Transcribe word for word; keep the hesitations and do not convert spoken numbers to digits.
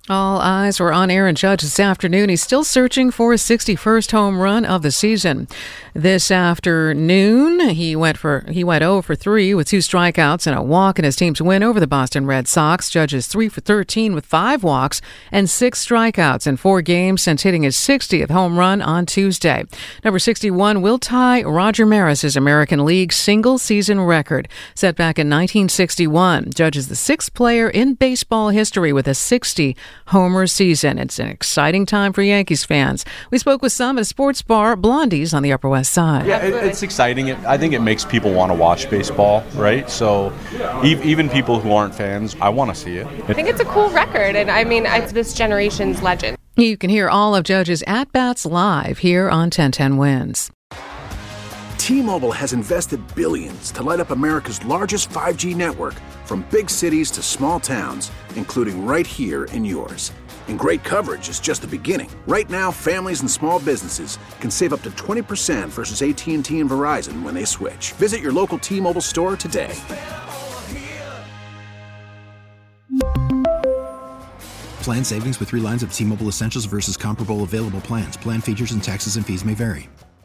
All eyes were on Aaron Judge this afternoon. He's still searching for his sixty-first home run of the season. This afternoon, he went for he went oh for three with two strikeouts and a walk in his team's win over the Boston Red Sox. Judge is three for thirteen with five walks and six strikeouts in four games since hitting his sixtieth home run on Tuesday. Number sixty-one will tie Roger Maris's American League single-season record set back in nineteen sixty-one. Judge is the sixth player in baseball history with a sixty homer season. It's an exciting time for Yankees fans. We spoke with some at a sports bar, Blondie's, on the Upper West Side. Yeah, it, it's exciting. It, I think it makes people want to watch baseball, right? So e- even people who aren't fans, I want to see it. I think it's a cool record, and I mean, it's this generation's legend. You can hear all of Judge's at-bats live here on ten ten Wins. T-Mobile has invested billions to light up America's largest five G network, from big cities to small towns, including right here in yours. And great coverage is just the beginning. Right now, families and small businesses can save up to twenty percent versus A T and T and Verizon when they switch. Visit your local T-Mobile store today. Plan savings with three lines of T-Mobile Essentials versus comparable available plans. Plan features and taxes and fees may vary.